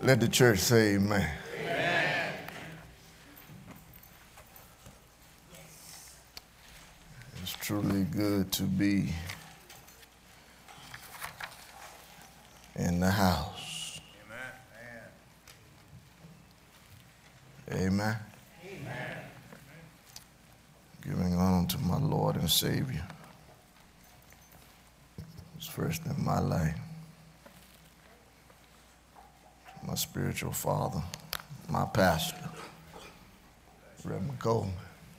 Let the church say amen. Amen. It's truly good to be in the house. Amen. Amen. Amen. Giving honor to my Lord and Savior, who's first in my life. My spiritual father, my pastor, Reverend Coleman.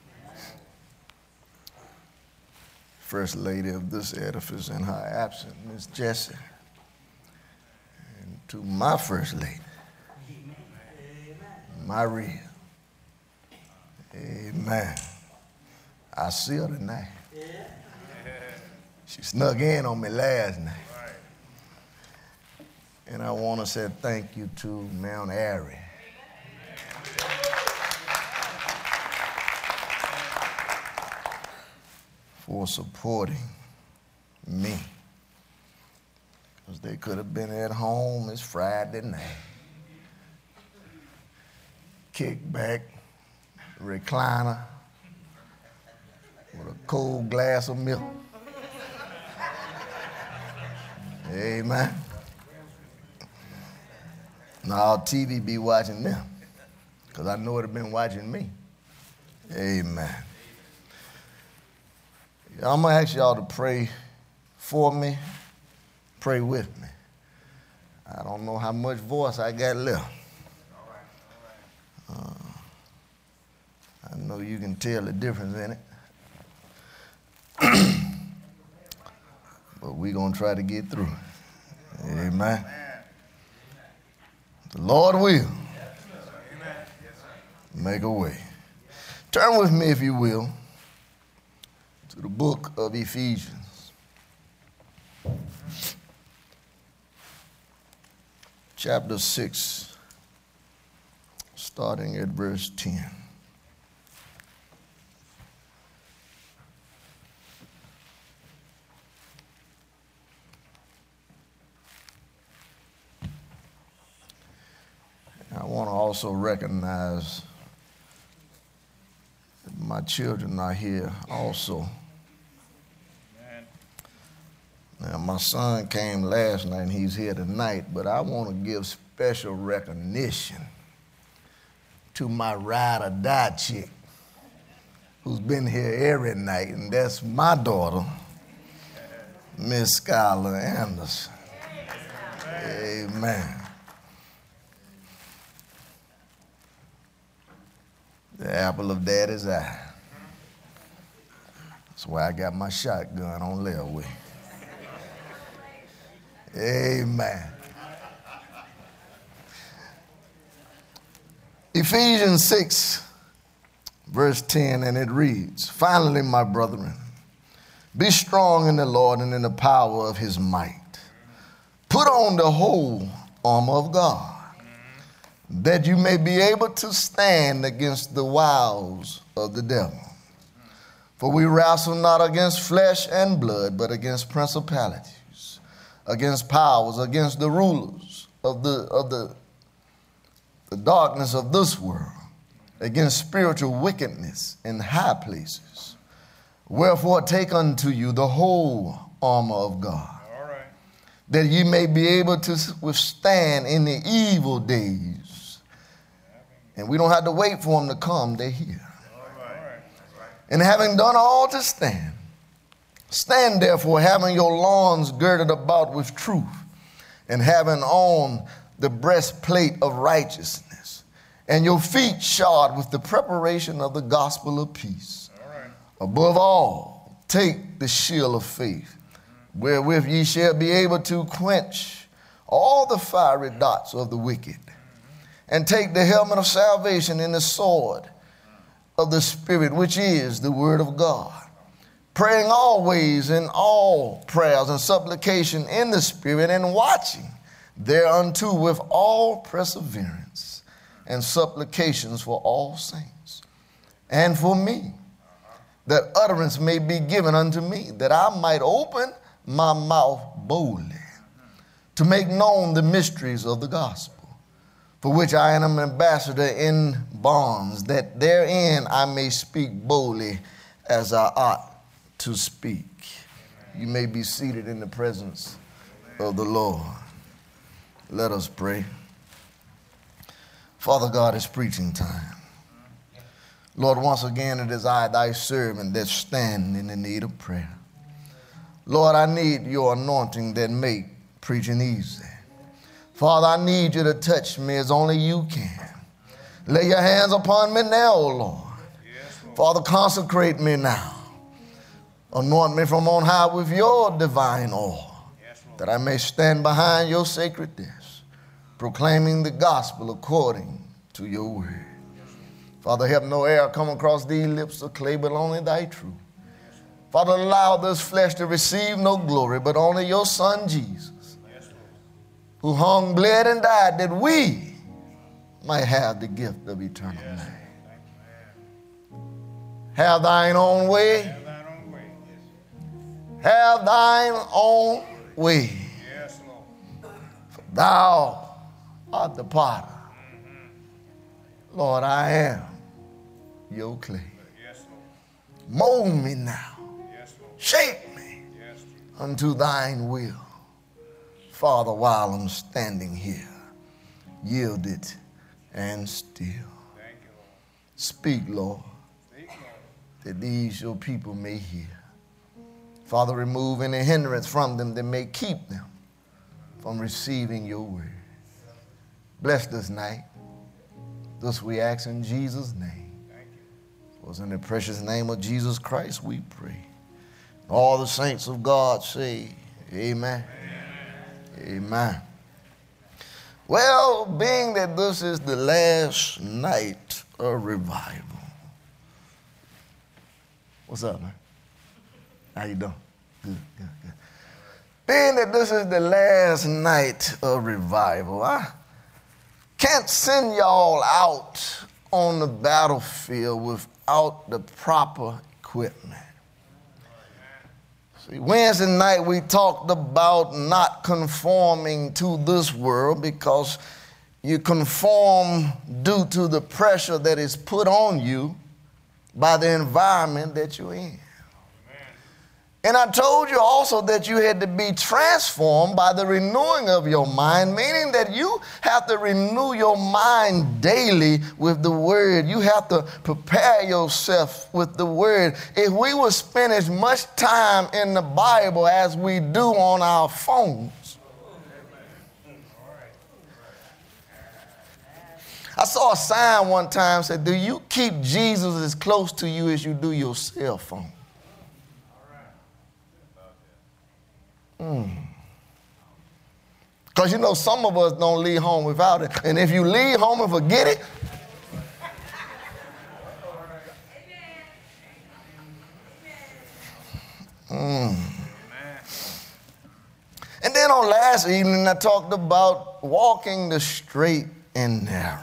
First lady of this edifice in her absence, Miss Jessie. And to my first lady, Maria. Amen. I see her tonight. She snuck in on me last night. And I want to say thank you to Mount Airy. For supporting me. Because they could have been at home. It's Friday night. Kick back, recliner, with a cold glass of milk. Amen. Now, TV be watching them, because I know it have been watching me. Amen. I'm going to ask y'all to pray for me, pray with me. I don't know how much voice I got left. I know you can tell the difference in it. But we're going to try to get through it. Amen. The Lord will make a way. Turn with me, if you will, to the book of Ephesians. Chapter 6, starting at verse 10. I want to also recognize that my children are here also. Amen. Now, my son came last night and he's here tonight, but I want to give special recognition to my ride or die chick who's been here every night, and that's my daughter, Miss Skylar Anderson. Amen. The apple of daddy's eye. That's why I got my shotgun on layaway. Amen. Ephesians 6, verse 10, and it reads, "Finally, my brethren, be strong in the Lord and in the power of his might. Put on the whole armor of God, that you may be able to stand against the wiles of the devil. For we wrestle not against flesh and blood, but against principalities, against powers, against the rulers of the darkness of this world, against spiritual wickedness in high places. Wherefore take unto you the whole armor of God, that ye may be able to withstand in the evil days." And we don't have to wait for them to come, they're here. "And having done all to stand, stand therefore, having your loins girded about with truth, and having on the breastplate of righteousness, and your feet shod with the preparation of the gospel of peace. Above all, take the shield of faith, wherewith ye shall be able to quench all the fiery darts of the wicked. And take the helmet of salvation and the sword of the Spirit, which is the word of God, praying always in all prayers and supplication in the Spirit, and watching thereunto with all perseverance and supplications for all saints, and for me, that utterance may be given unto me, that I might open my mouth boldly to make known the mysteries of the gospel, for which I am an ambassador in bonds, that therein I may speak boldly as I ought to speak. You may be seated in the presence of the Lord. Let us pray. Father God, it's preaching time. Lord, once again it is I, thy servant, that stand in the need of prayer. Lord, I need your anointing that make preaching easy. Father, I need you to touch me as only you can. Lay your hands upon me now, O Lord. Yes, Lord. Father, consecrate me now. Anoint me from on high with your divine oil, Yes, Lord. that I may stand behind your sacred desk, proclaiming the gospel according to your word. Father, help no error come across these lips of clay, but only thy truth. Father, allow this flesh to receive no glory, but only your Son, Jesus, who hung, bled, and died that we might have the gift of eternal life. Have thine own way. Have thine own way. Have thine own way. Yes, Lord. Thou art the potter. Lord, I am your clay. Yes, Lord. Mold me now. Yes, Lord. Shape me Yes, unto thine will. Father, while I'm standing here, yielded and still. thank you, Lord. Speak, Lord, Speak, Lord. that these your people may hear. Father, remove any hindrance from them that may keep them from receiving your word. Bless this night. This we ask in Jesus' name. Thank you. It was in the precious name of Jesus Christ we pray. All the saints of God say, amen. Amen. Well, being that this is the last night of revival. What's up, man? How you doing? Good. Being that this is the last night of revival, I can't send y'all out on the battlefield without the proper equipment. See, Wednesday night we talked about not conforming to this world because you conform due to the pressure that is put on you by the environment that you're in. And I told you also that you had to be transformed by the renewing of your mind, meaning that you have to renew your mind daily with the word. You have to prepare yourself with the word. If we would spend as much time in the Bible as we do on our phones. I saw a sign one time that said, do you keep Jesus as close to you as you do your cell phone? Because you know some of us don't leave home without it. And if you leave home and forget it, And then on last evening I talked about walking the straight and narrow.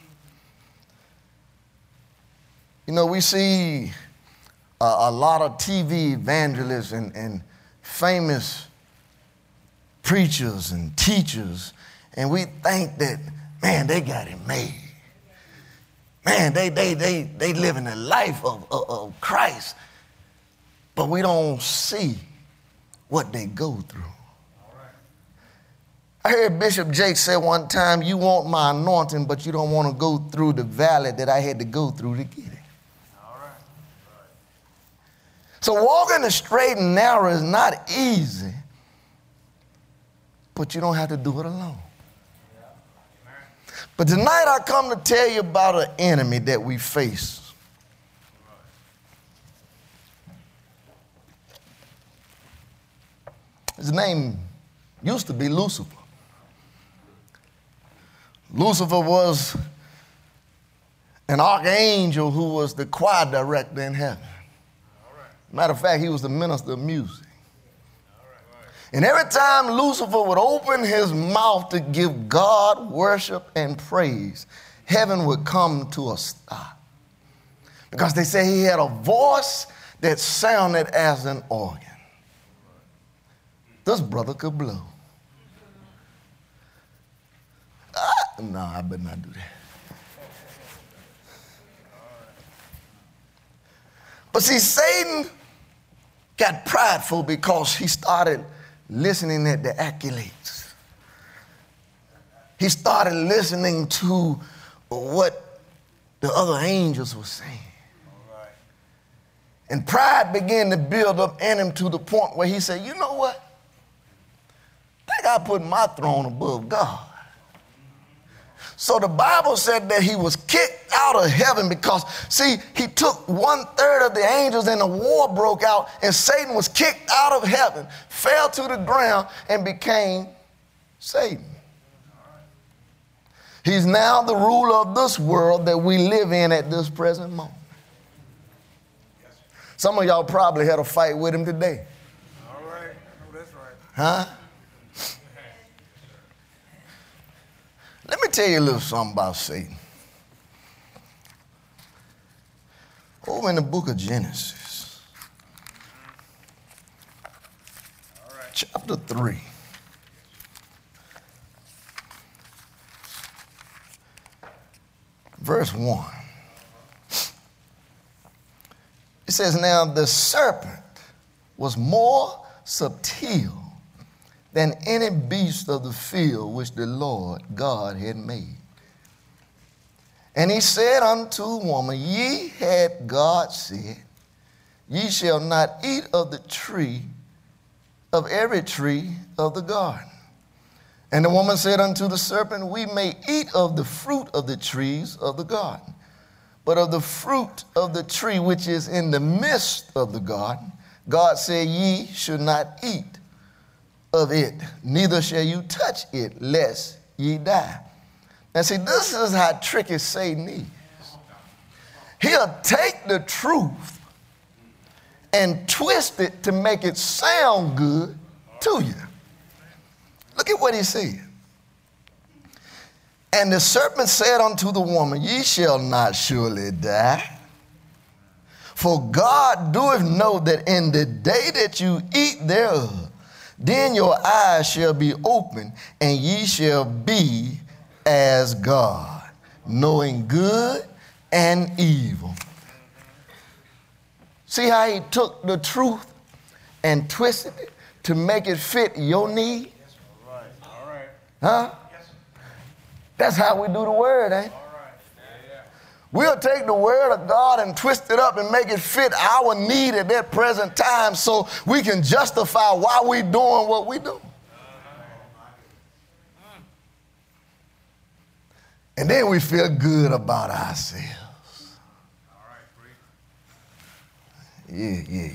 You know, we see a lot of TV evangelists and famous preachers and teachers, and we think that, man, they got it made. Man, they living the life of Christ. But we don't see what they go through. I heard Bishop Jake say one time, you want my anointing, but you don't want to go through the valley that I had to go through to get it. So walking the straight and narrow is not easy, but you don't have to do it alone. But tonight I come to tell you about an enemy that we face. His name used to be Lucifer. Lucifer was an archangel who was the choir director in heaven. Matter of fact, he was the minister of music. And every time Lucifer would open his mouth to give God worship and praise, heaven would come to a stop. Because they say he had a voice that sounded as an organ. This brother could blow. No, I better not do that. But see, Satan got prideful because he started listening at the accolades. He started listening to what the other angels were saying. And pride began to build up in him to the point where he said, you know what? I think I put my throne above God. So the Bible said that he was kicked out of heaven because, see, he took 1/3 of the angels and a war broke out and Satan was kicked out of heaven, fell to the ground and became Satan. He's now the ruler of this world that we live in at this present moment. Some of y'all probably had a fight with him today. All right. I know that's right. Huh? Let me tell you a little something about Satan. Over in the book of Genesis, chapter 3. Verse 1. It says, now the serpent was more subtle than any beast of the field which the Lord God had made. And he said unto the woman, ye had God said, ye shall not eat of the tree, of every tree of the garden. And the woman said unto the serpent, we may eat of the fruit of the trees of the garden. But of the fruit of the tree which is in the midst of the garden, God said, ye should not eat of it, neither shall you touch it, lest ye die. Now see, this is how tricky Satan is. He'll take the truth and twist it to make it sound good to you. Look at what he said. And the serpent said unto the woman, ye shall not surely die. For God doeth know that in the day that you eat thereof, then your eyes shall be opened, and ye shall be as God, knowing good and evil. See how he took the truth and twisted it to make it fit your need? All right. Huh? That's how we do the word, ain't it? We'll take the word of God and twist it up and make it fit our need at that present time so we can justify why we're doing what we do. And then we feel good about ourselves. Yeah.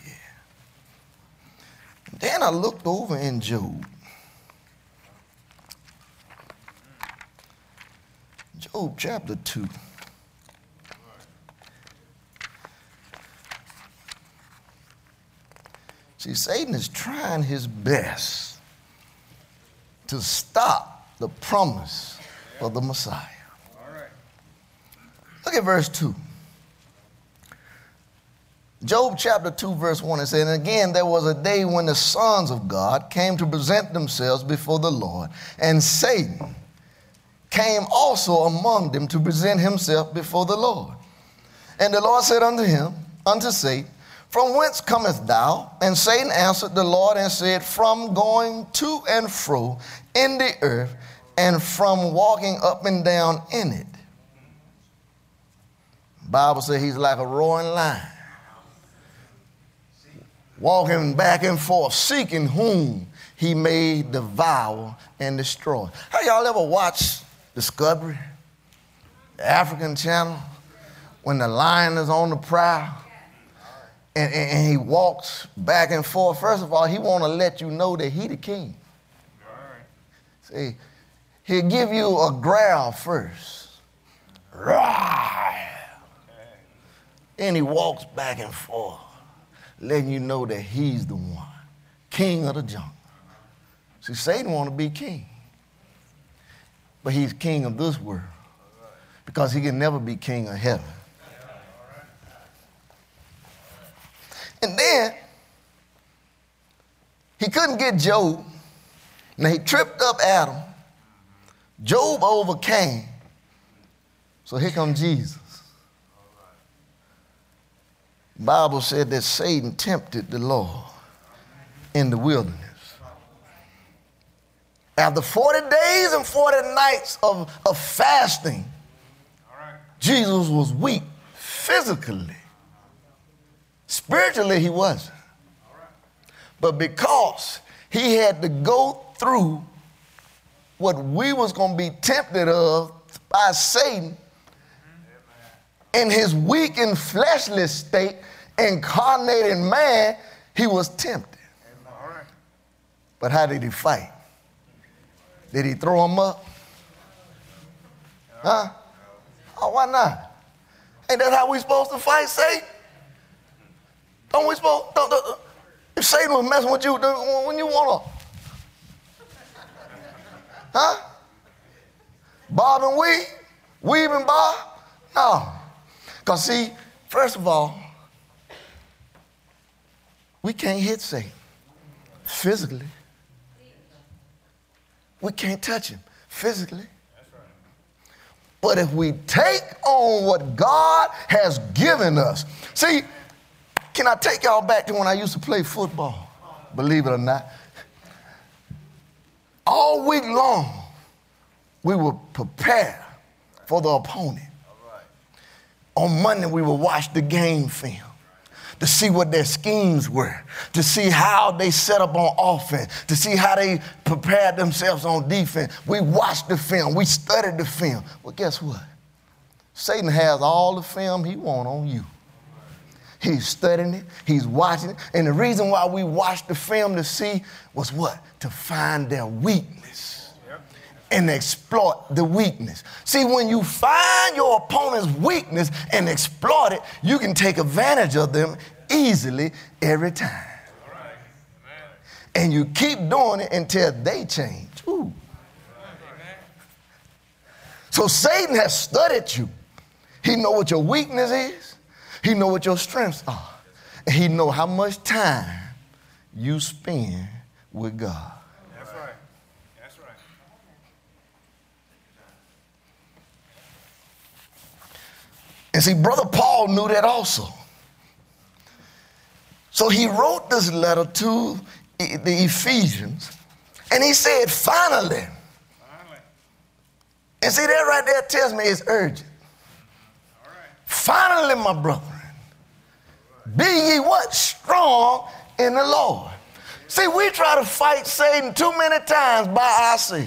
Then I looked over in Job. Job chapter 2. See, Satan is trying his best to stop the promise of the Messiah. Look at verse 2. Job chapter 2, verse 1, it said, and again, there was a day when the sons of God came to present themselves before the Lord, and Satan came also among them to present himself before the Lord. And the Lord said unto Satan, from whence comest thou? And Satan answered the Lord and said, from going to and fro in the earth, and from walking up and down in it. The Bible says he's like a roaring lion, walking back and forth, seeking whom he may devour and destroy. Have y'all ever watched Discovery, the African channel, when the lion is on the prowl and he walks back and forth? First of all, he want to let you know that he the king. See, he'll give you a growl first. And he walks back and forth, letting you know that he's the one, king of the jungle. See, Satan want to be king. But he's king of this world because he can never be king of heaven. And then he couldn't get Job. Now he tripped up Adam Job overcame. So here comes Jesus. The Bible said that Satan tempted the Lord in the wilderness. After 40 days and 40 nights of fasting, Jesus was weak physically. Spiritually, he wasn't. But because he had to go through what we was going to be tempted of by Satan, in his weak and fleshly state, incarnated man, he was tempted. But how did he fight? Did he throw him up? Huh? Oh, why not? Ain't that how we supposed to fight Satan? Don't we supposed? If Satan was messing with you, when you want to, huh? Bob and weave and bob? No. Because see, first of all, we can't hit Satan physically. We can't touch him physically. But if we take on what God has given us, see, can I take y'all back to when I used to play football? Believe it or not. All week long, we would prepare for the opponent. On Monday, we would watch the game film to see what their schemes were, to see how they set up on offense, to see how they prepared themselves on defense. We watched the film. We studied the film. Well, guess what? Satan has all the film he wants on you. He's studying it. He's watching it. And the reason why we watched the film to see was what? To find their weakness and exploit the weakness. See, when you find your opponent's weakness and exploit it, you can take advantage of them easily every time. And you keep doing it until they change. Ooh. So Satan has studied you. He knows what your weakness is. He knows what your strengths are. And he knows how much time you spend with God. That's right. That's right. And see, Brother Paul knew that also. So he wrote this letter to the Ephesians, and he said, finally. And see, that right there tells me it's urgent. All right. Finally, my brethren, be ye what? Strong in the Lord. See, we try to fight Satan too many times by ourselves.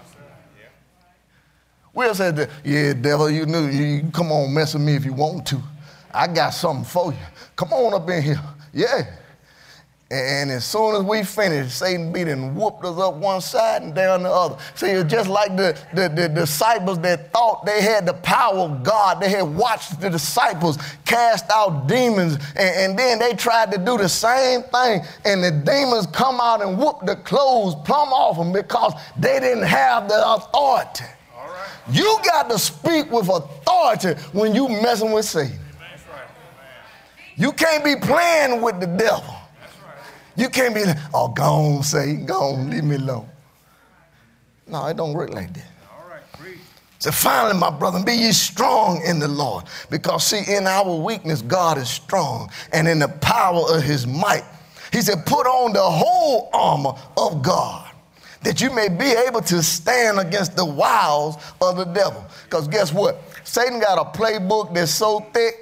We'll say, yeah, devil, you knew, you can come on, mess with me if you want to. I got something for you. Come on up in here. Yeah. And as soon as we finish, Satan beat and whooped us up one side and down the other. See, it's just like the disciples that thought they had the power of God. They had watched the disciples cast out demons, and then they tried to do the same thing, and the demons come out and whoop the clothes plumb off them because they didn't have the authority. All right. You got to speak with authority when you messing with Satan. That's right. You can't be playing with the devil. You can't be like, oh, go on, Satan, go on, leave me alone. No, it don't work like that. All right, breathe. So finally, my brother, be ye strong in the Lord. Because see, in our weakness, God is strong. And in the power of his might, he said, put on the whole armor of God, that you may be able to stand against the wiles of the devil. Because guess what? Satan got a playbook that's so thick,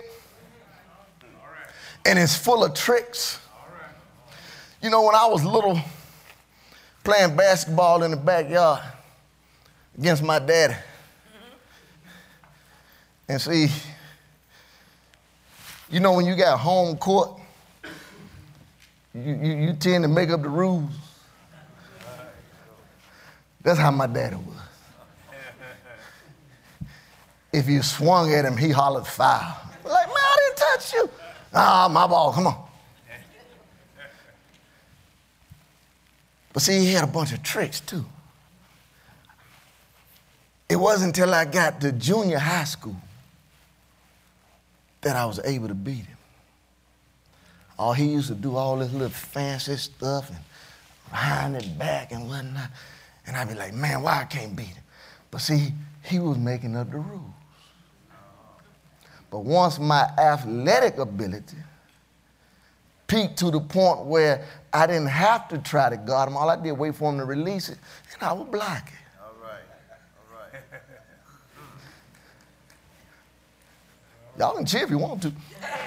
and it's full of tricks. You know, when I was little, playing basketball in the backyard against my daddy, and see, you know, when you got home court, you tend to make up the rules. That's how my daddy was. If you swung at him, he hollered foul. Like, man, I didn't touch you. Ah, my ball, come on. But see, he had a bunch of tricks, too. It wasn't until I got to junior high school that I was able to beat him. Oh, he used to do all this little fancy stuff and behind it back and whatnot. And I'd be like, man, why I can't beat him? But see, he was making up the rules. But once my athletic ability peaked to the point where I didn't have to try to guard him, all I did was wait for him to release it, and I would block it. All right. All right. Y'all can cheer if you want to.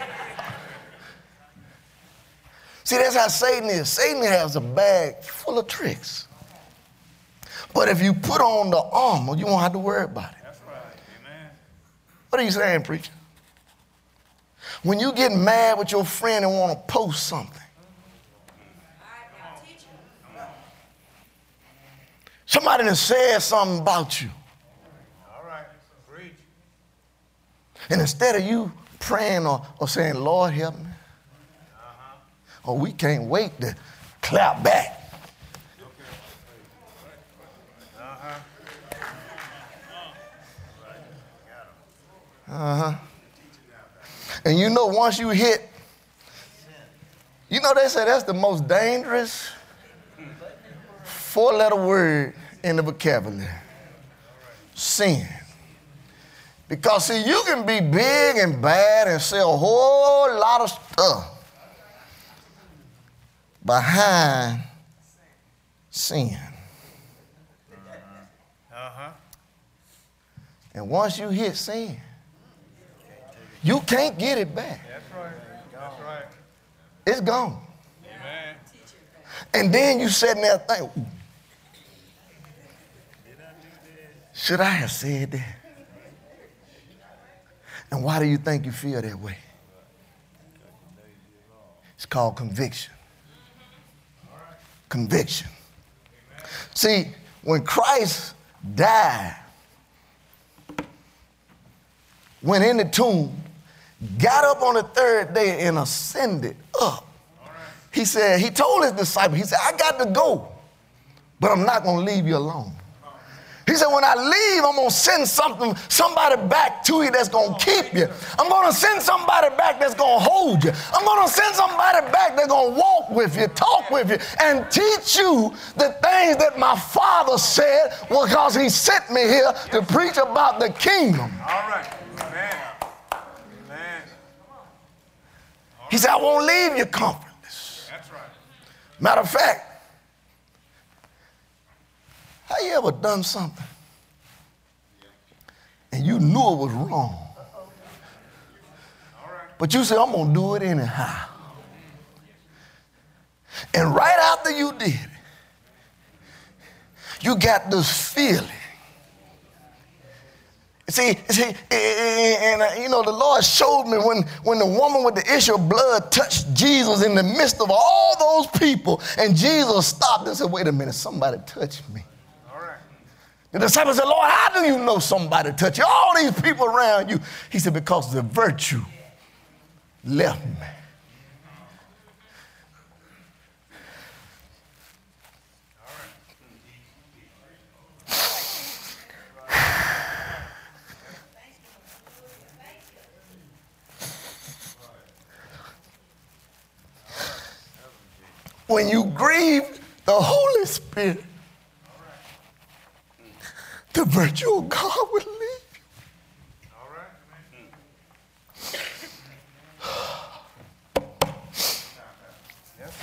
See, that's how Satan is. Satan has a bag full of tricks. But if you put on the armor, you won't have to worry about it. That's right. Amen. What are you saying, preacher? When you get mad with your friend and want to post something, somebody done said something about you. All right. Preach. And instead of you praying or saying, Lord, help me, or we can't wait to clap back. And you know, once you hit, you know, they say that's the most dangerous 4-letter word in the vocabulary. Sin. Because, see, you can be big and bad and say a whole lot of stuff behind sin. And once you hit sin, you can't get it back. That's right. That's right. It's gone. Amen. And then you sitting there thinking, should I have said that? And why do you think you feel that way? It's called conviction. Conviction. See, when Christ died, went in the tomb, got up on the third day and ascended up. He said, he told his disciples, he said, I got to go, but I'm not going to leave you alone. He said, when I leave, I'm going to send somebody back to you that's going to keep you. I'm going to send somebody back that's going to hold you. I'm going to send somebody back that's going to walk with you, talk with you, and teach you the things that my Father said because he sent me here to preach about the kingdom. All right. Amen. Amen. He said, I won't leave you comfortless. That's right. Matter of fact, have you ever done something and you knew it was wrong, but you said, I'm going to do it anyhow? And right after you did it, you got this feeling. See, you know, the Lord showed me when the woman with the issue of blood touched Jesus in the midst of all those people, and Jesus stopped and said, wait a minute, somebody touched me. The disciples said, Lord, how do you know somebody touched you? All these people around you. He said, because the virtue left me. When you grieve the Holy Spirit, the virtue of God will leave you. All right. Yes,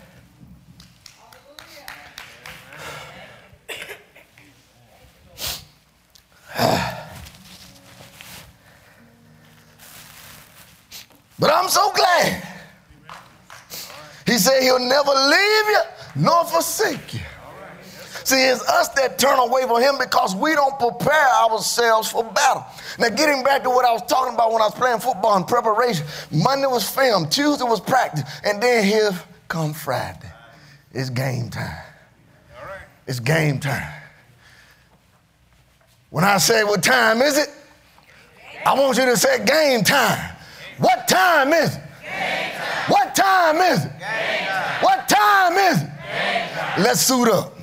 But I'm so glad. He said he'll never leave you nor forsake you. See, it's us that turn away from him because we don't prepare ourselves for battle. Now, getting back to what I was talking about when I was playing football in preparation, Monday was film, Tuesday was practice, and then here come Friday. It's game time. all right. It's game time. When I say, what time is it? I want you to say game time. What time is it? Game time. What time is it? Game time. What time is it? Game time. Let's suit up.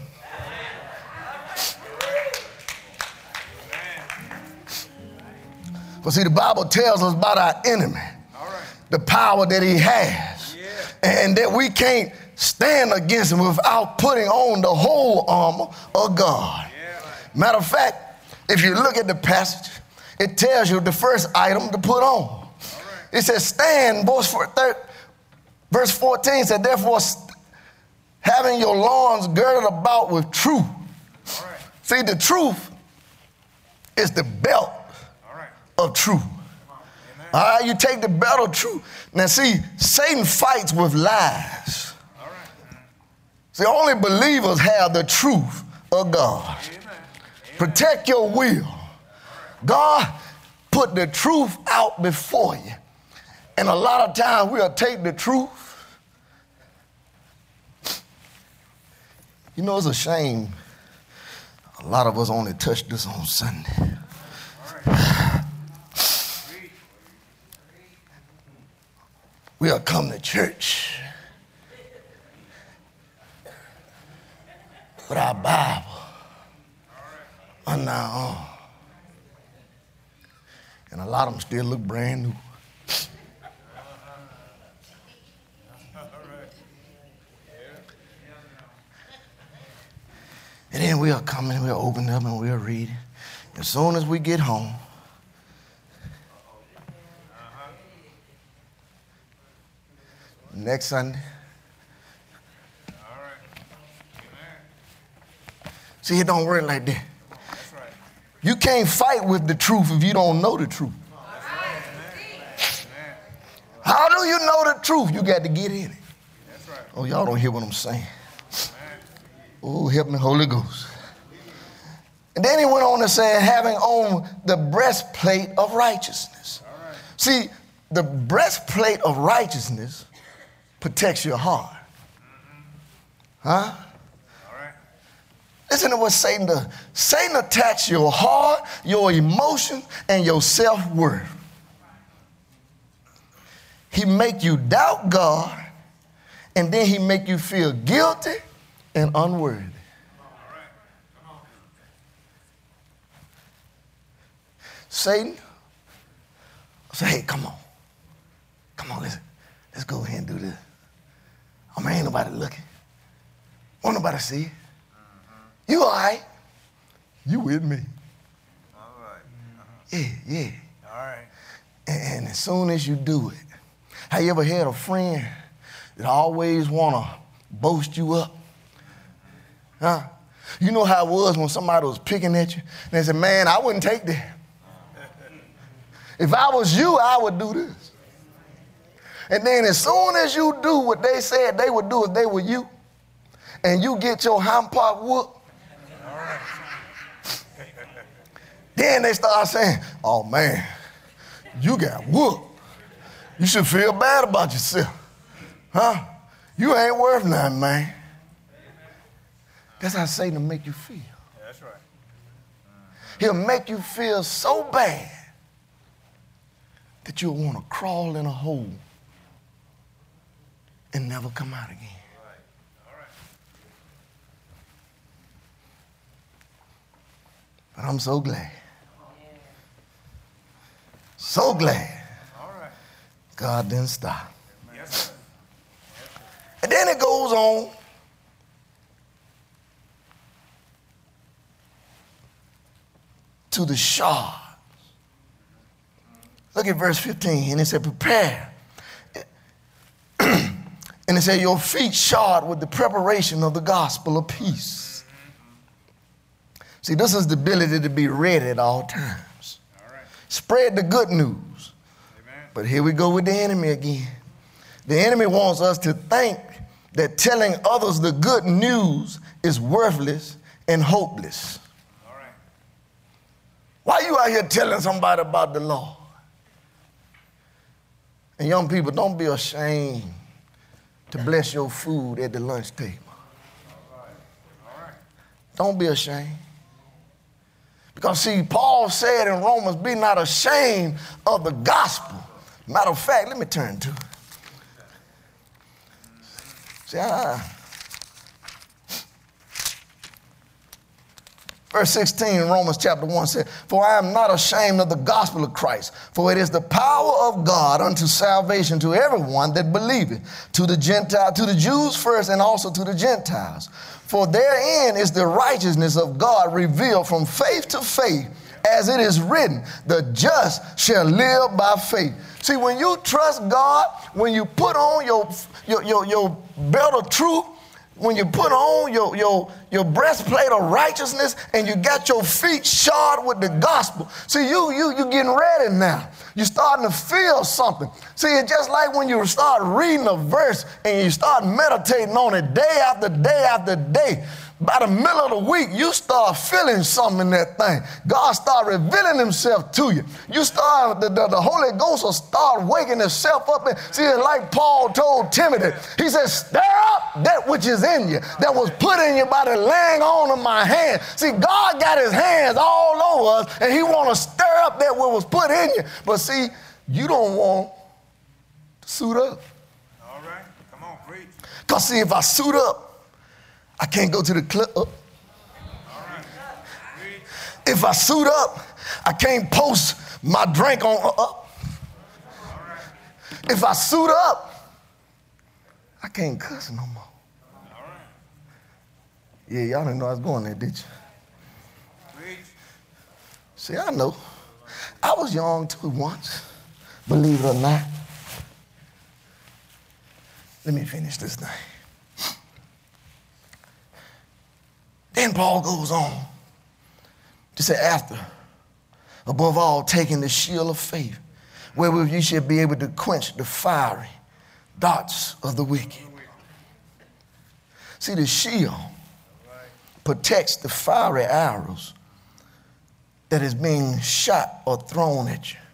But see, the Bible tells us about our enemy, All right. the power that he has, and that we can't stand against him without putting on the whole armor of God. Yeah. Matter of fact, If you look at the passage, it tells you the first item to put on. It says, stand, verse 14 said, therefore, having your loins girded about with truth. See, the truth is the belt of truth. All right, you take the belt of truth. Now, see, Satan fights with lies. See, only believers have the truth of God. Protect your will. God put the truth out before you. And a lot of times we'll take the truth. You know, it's a shame. A lot of us only touch this on Sunday. We'll come to church with our Bible under our arm. And a lot of them still look brand new. And then we'll come and we'll open up and we'll read. As soon as we get home, next Sunday. See, it don't work like that. You can't fight with the truth if you don't know the truth. How do you know the truth? You got to get in it. Oh, y'all don't hear what I'm saying. Oh, help me, Holy Ghost. And then he went on to say, having on the breastplate of righteousness. See, the breastplate of righteousness protects your heart. Huh? Listen to what Satan does. Satan attacks your heart, your emotions, and your self-worth. He make you doubt God, and then he make you feel guilty and unworthy. Satan say, hey, come on, let's go ahead and do this. I mean, ain't nobody looking. Won't nobody see it. You all right? You with me? All right. Yeah. All right. And as soon as you do it, have you ever had a friend that always want to boast you up? Huh? You know how it was when somebody was picking at you and they said, man, I wouldn't take that. If I was you, I would do this. And then as soon as you do what they said they would do if they were you, and you get your hind part whooped, then they start saying, oh man, you got whooped. You should feel bad about yourself. Huh? You ain't worth nothing, man. That's how Satan will make you feel. Yeah, that's right. He'll make you feel so bad that you'll want to crawl in a hole and never come out again. All right. But I'm so glad. So glad All right. God didn't stop. Yes, sir. And then it goes on to the shards. Look at verse 15, and it said, prepare. And it said, your feet shod with the preparation of the gospel of peace. See, this is the ability to be ready at all times. All right. Spread the good news. Amen. But here we go with the enemy again. The enemy wants us to think that telling others the good news is worthless and hopeless. All right. Why you out here telling somebody about the Lord? And young people, don't be ashamed to bless your food at the lunch table. All right. Don't be ashamed. Because see, Paul said in Romans, be not ashamed of the gospel. Matter of fact, let me turn to it. See, Verse 16 in Romans chapter 1 said, for I am not ashamed of the gospel of Christ, for it is the power of God unto salvation to everyone that believeth, to the Gentile, to the Jews first and also to the Gentiles. For therein is the righteousness of God revealed from faith to faith, as it is written, the just shall live by faith. See, when you trust God, when you put on your belt of truth, when you put on your breastplate of righteousness and you got your feet shod with the gospel, see, you getting ready now. You're starting to feel something. See, it's just like when you start reading a verse and you start meditating on it day after day after day. By the middle of the week, you start feeling something in that thing. God start revealing himself to you. You start, the Holy Ghost will start waking itself up. And see, it's like Paul told Timothy. He said, stir up that which is in you, that was put in you by the laying on of my hand. See, God got his hands all over us, and he want to stir up that what was put in you. But see, you don't want to suit up. All right. Come on, preach. Because see, if I suit up, I can't go to the club. All right. Preach. If I suit up, I can't post my drink on up. All right. If I suit up, I can't cuss no more. All right. Yeah, y'all didn't know I was going there, did you? Preach. See, I know. I was young too once, believe it or not. Let me finish this thing. Then Paul goes on to say, after, above all, taking the shield of faith, wherewith you shall be able to quench the fiery darts of the wicked. See, the shield protects the fiery arrows that is being shot or thrown at you,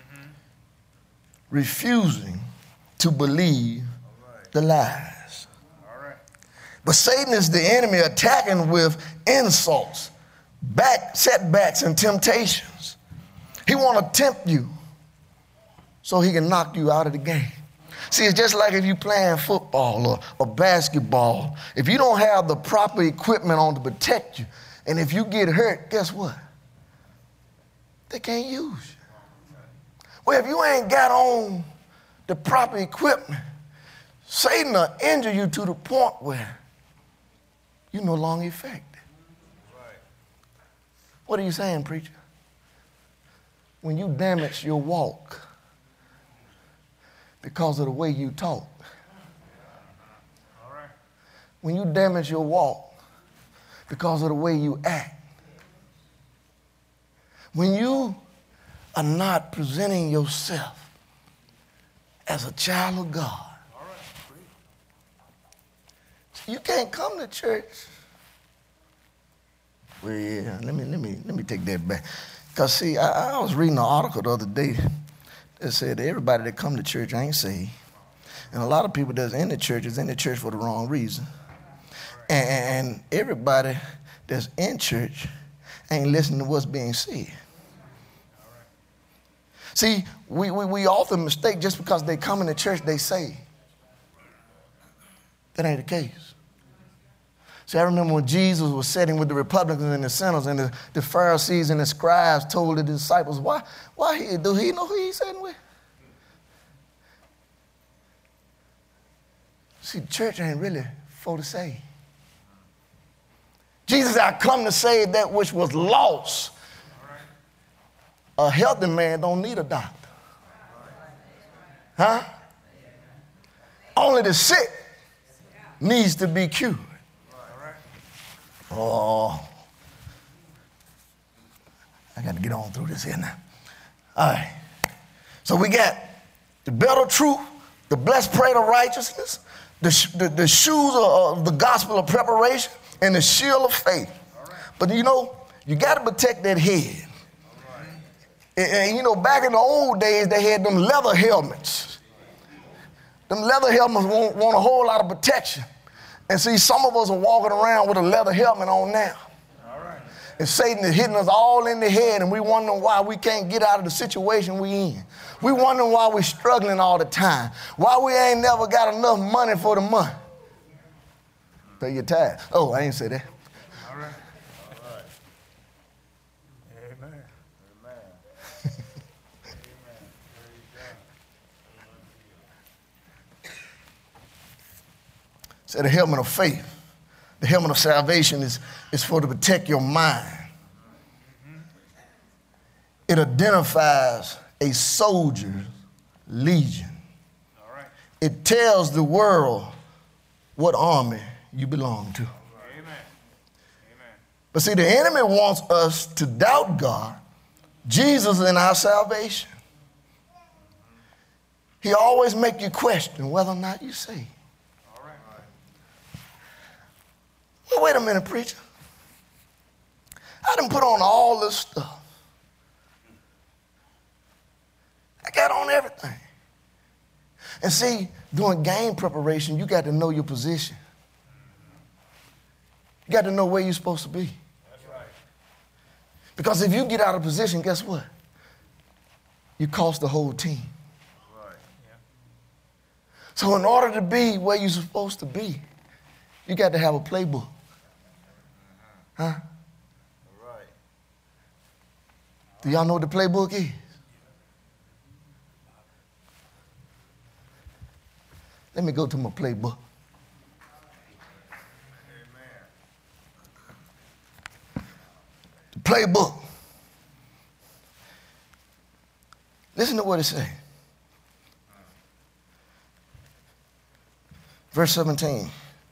refusing to believe the lies. But Satan is the enemy attacking with insults, setbacks, and temptations. He want to tempt you so he can knock you out of the game. See, it's just like if you're playing football or basketball. If you don't have the proper equipment on to protect you, and if you get hurt, guess what? They can't use you. Well, if you ain't got on the proper equipment, Satan will injure you to the point where you're no longer effective. What are you saying, preacher? When you damage your walk because of the way you talk. All right. When you damage your walk because of the way you act. When you are not presenting yourself as a child of God. You can't come to church. Well, yeah, let me take that back. Because, see, I was reading an article the other day that said everybody that come to church ain't saved. And a lot of people that's in the church is in the church for the wrong reason. And everybody that's in church ain't listening to what's being said. See, we often mistake just because they come in the church, they say. That ain't the case. See, I remember when Jesus was sitting with the Republicans and the sinners, and the Pharisees and the scribes told the disciples, do he know who he's sitting with? See, the church ain't really for the saved. Jesus said, I come to save that which was lost. A healthy man don't need a doctor. Huh? Only the sick needs to be cured. Oh, I got to get on through this here now. All right. So we got the belt of truth, the breastplate of righteousness, the shoes of the gospel of preparation, and the shield of faith. But you know, you got to protect that head. And you know, back in the old days, they had them leather helmets. Them leather helmets want a whole lot of protection. And see, some of us are walking around with a leather helmet on now. All right. And Satan is hitting us all in the head, and we wondering why we can't get out of the situation we in. We wondering why we're struggling all the time. Why we ain't never got enough money for the month. Pay your tithe. Oh, I ain't say that. All right. All right. Amen. Amen. Say the helmet of faith, the helmet of salvation is for to protect your mind. It identifies a soldier's legion. All right. It tells the world what army you belong to. Amen. Amen. But see, the enemy wants us to doubt God, Jesus, and our salvation. He always make you question whether or not you saved. All right. Well, wait a minute, preacher. I done put on all this stuff. I got on everything. And see, during game preparation, you got to know your position. You got to know where you're supposed to be. That's right. Because if you get out of position, guess what? You cost the whole team. Right. Yeah. So in order to be where you're supposed to be, you got to have a playbook. Huh? Right. Do y'all know what the playbook is? Let me go to my playbook. The playbook. Listen to what it says. Verse 17.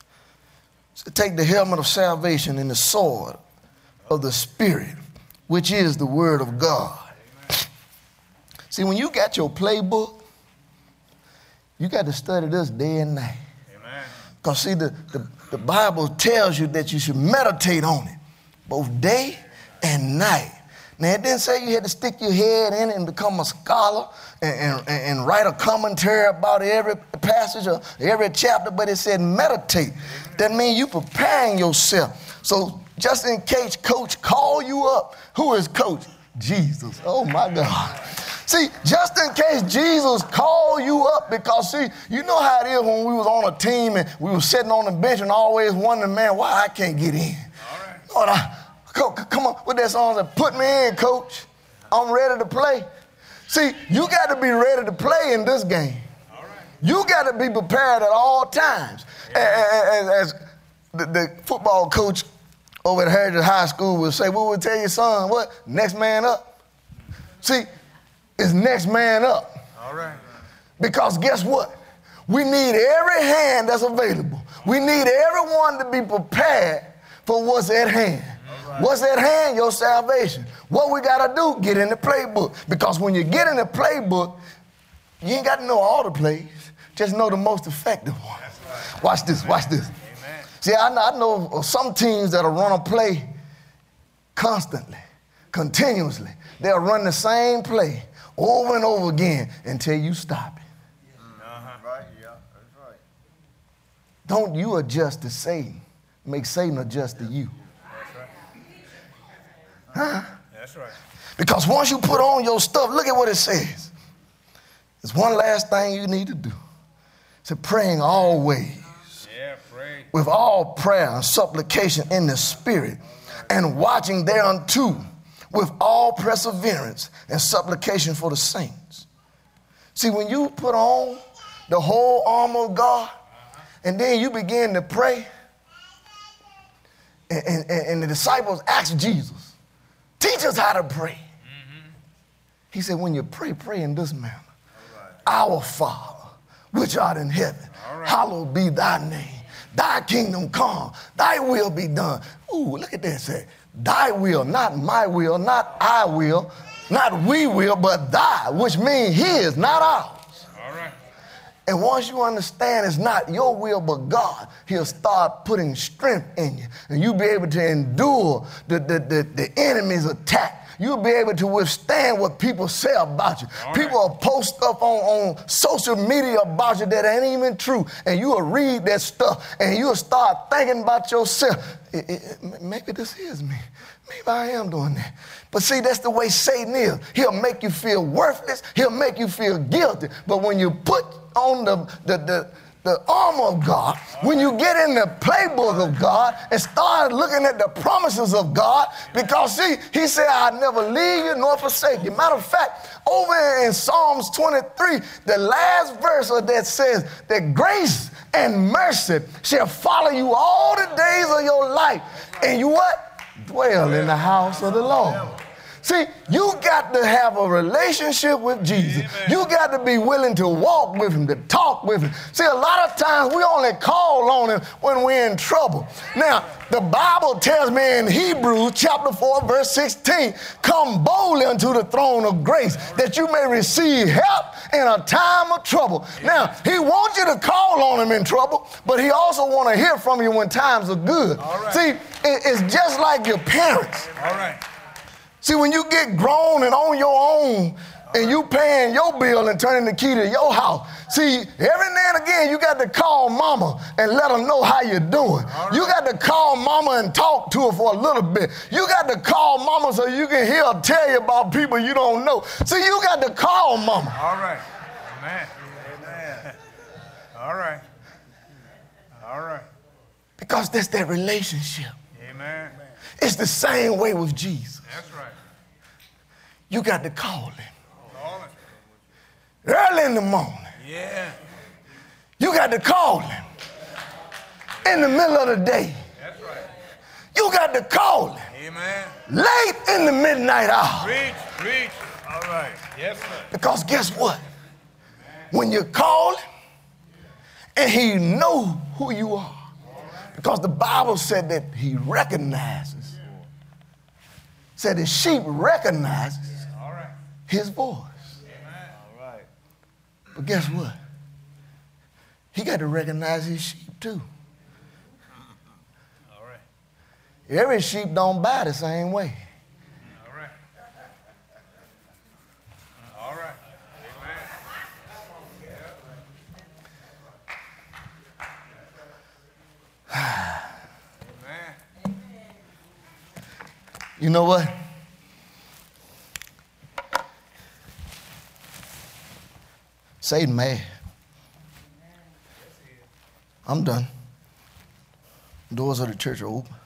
So take the helmet of salvation and the sword of the Spirit, which is the word of God. See, when you got your playbook, you got to study this day and night. Amen. Because see, the Bible tells you that you should meditate on it, both day and night. Now, it didn't say you had to stick your head in it and become a scholar and write a commentary about every passage or every chapter, but it said meditate. That means you preparing yourself. So just in case Coach call you up, who is Coach? Jesus. Oh, my God. See, just in case Jesus called you up, because see, you know how it is when we was on a team and we was sitting on the bench and always wondering, man, why I can't get in? All right. Lord, come on, with that song that put me in, Coach. I'm ready to play. See, you got to be ready to play in this game. All right. You got to be prepared at all times. Yeah. As the football coach over at Heritage High School would say, what would tell your son? What? Next man up. See, it's next man up. All right. Because guess what? We need every hand that's available. We need everyone to be prepared for what's at hand. Right. What's at hand? Your salvation. What we got to do? Get in the playbook. Because when you get in the playbook, you ain't got to know all the plays. Just know the most effective one. Right. Watch this. Amen. Watch this. Amen. See, I know some teams that'll run a play constantly, continuously. They'll run the same play over and over again until you stop it. Right, yeah, that's right. Don't you adjust to Satan. Make Satan adjust to you. That's right. Huh? That's right. Because once you put on your stuff, look at what it says. There's one last thing you need to do. It's praying always. Yeah, pray. With all prayer and supplication in the Spirit, and watching thereunto with all perseverance and supplication for the saints. See, when you put on the whole armor of God, and then you begin to pray, and the disciples asked Jesus, teach us how to pray. Mm-hmm. He said, when you pray, pray in this manner. Our Father, which art in heaven, hallowed be thy name. Thy kingdom come, thy will be done. Ooh, look at that. Say, thy will, not my will, not I will, not we will, but thy, which means his, not ours. All right. And once you understand it's not your will but God, he'll start putting strength in you. And you'll be able to endure the enemy's attack. You'll be able to withstand what people say about you. All people will post stuff on social media about you that ain't even true. And you'll read that stuff and you'll start thinking about yourself. Maybe this is me. Maybe I am doing that. But see, that's the way Satan is. He'll make you feel worthless. He'll make you feel guilty. But when you put on the armor of God, when you get in the playbook of God and start looking at the promises of God, because see, he said, I'll never leave you nor forsake you. Matter of fact, over in Psalms 23, the last verse of that says that grace and mercy shall follow you all the days of your life. And you what? Dwell in the house of the Lord. See, you got to have a relationship with Jesus. You got to be willing to walk with him, to talk with him. See, a lot of times we only call on him when we're in trouble. Now, the Bible tells me in Hebrews chapter 4, verse 16, come boldly unto the throne of grace that you may receive help in a time of trouble. Now, he wants you to call on him in trouble, but he also wants to hear from you when times are good. See, it's just like your parents. All right. See, when you get grown and on your own and you paying your bill and turning the key to your house, see, every now and again you got to call mama and let her know how you're doing. Right. You got to call mama and talk to her for a little bit. You got to call mama so you can hear her tell you about people you don't know. See, you got to call mama. All right. Amen. Amen. All right. All right. Because that's that relationship. Amen. It's the same way with Jesus. That's right. You got to call him. Early in the morning. Yeah. You got to call him. In the middle of the day. That's right. You got to call him. Amen. Late in the midnight hour. Preach. All right. Yes, sir. Because guess what? When you call him and he knows who you are. Because the Bible said that he recognizes. Said the sheep recognizes his voice. Amen. All right. But guess what? He got to recognize his sheep too. All right. Every sheep don't buy the same way. All right. All right. Amen. Amen. You know what? Satan mad. I'm done. Doors of the church are open.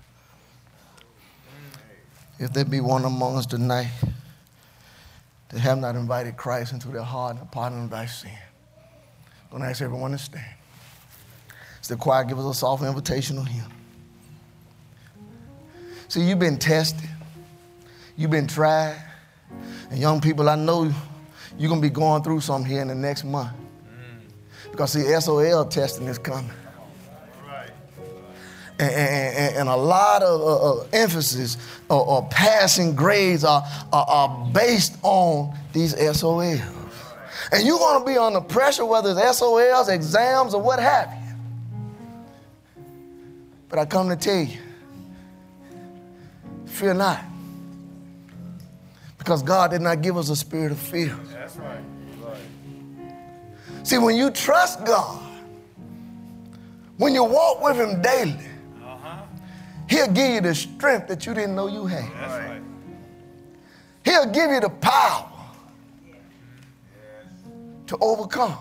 If there be one among us tonight that have not invited Christ into their heart and pardon of thy sin, I'm going to ask everyone to stand. So the choir gives us a soft invitation to him. See, you've been tested. You've been tried. And young people, I know you're going to be going through something here in the next month. Because, see, SOL testing is coming. And a lot of emphasis or passing grades are based on these SOLs. And you're going to be under pressure, whether it's SOLs, exams, or what have you. But I come to tell you, fear not. Because God did not give us a spirit of fear. That's right. See, when you trust God, when you walk with him daily, he'll give you the strength that you didn't know you had. That's right. He'll give you the power to overcome.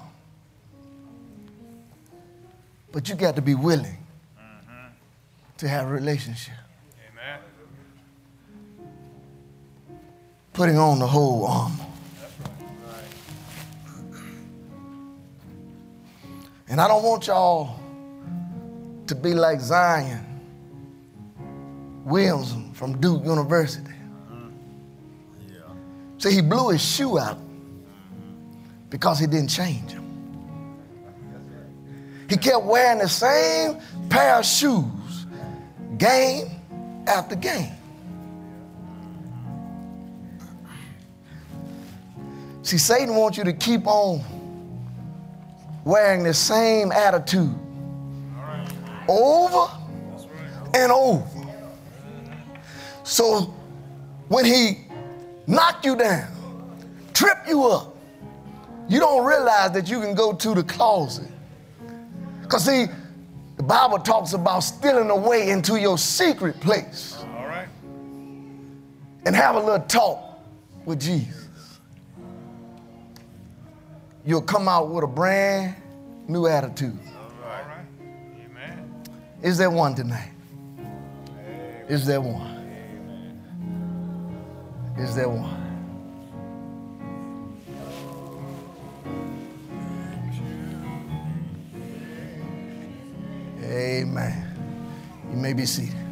But you got to be willing to have a relationship. Amen. Putting on the whole armor. And I don't want y'all to be like Zion Williamson from Duke University. See, he blew his shoe out because he didn't change them. He kept wearing the same pair of shoes game after game. See, Satan wants you to keep on wearing the same attitude over and over. So when he knock you down, trip you up, you don't realize that you can go to the closet. Because see, the Bible talks about stealing away into your secret place. All right. And have a little talk with Jesus. You'll come out with a brand new attitude. All right. Amen. Is there one tonight? Is there one? Is there one? be seated.